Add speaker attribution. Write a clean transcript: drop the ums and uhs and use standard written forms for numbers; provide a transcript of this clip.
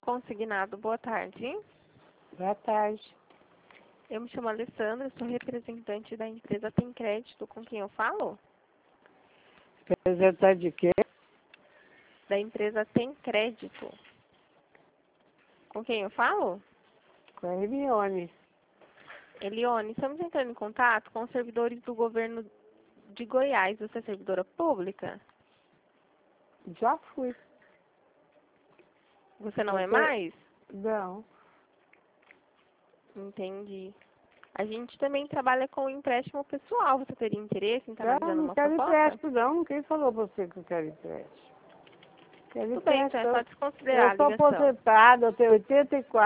Speaker 1: Consignado, boa tarde.
Speaker 2: Boa tarde.
Speaker 1: Eu me chamo Alessandra, sou representante da empresa Tem Crédito. Com quem eu falo?
Speaker 2: Representante de quê?
Speaker 1: Da empresa Tem Crédito. Com quem eu falo?
Speaker 2: Com a Hermione.
Speaker 1: Elione, estamos entrando em contato com os servidores do governo de Goiás. Você é servidora pública?
Speaker 2: Já fui.
Speaker 1: Você não é
Speaker 2: Você-
Speaker 1: mais?
Speaker 2: Não.
Speaker 1: Entendi. A gente também trabalha com empréstimo pessoal. Você teria interesse em estar
Speaker 2: Não,
Speaker 1: analisando
Speaker 2: não
Speaker 1: uma
Speaker 2: quero
Speaker 1: proposta?
Speaker 2: empréstimo, não. Quem falou pra você que eu quero empréstimo? Quero
Speaker 1: Tudo bem, então é
Speaker 2: empréstimo.
Speaker 1: só desconsiderar
Speaker 2: Eu
Speaker 1: a
Speaker 2: sou
Speaker 1: ligação.
Speaker 2: aposentada, eu tenho 84.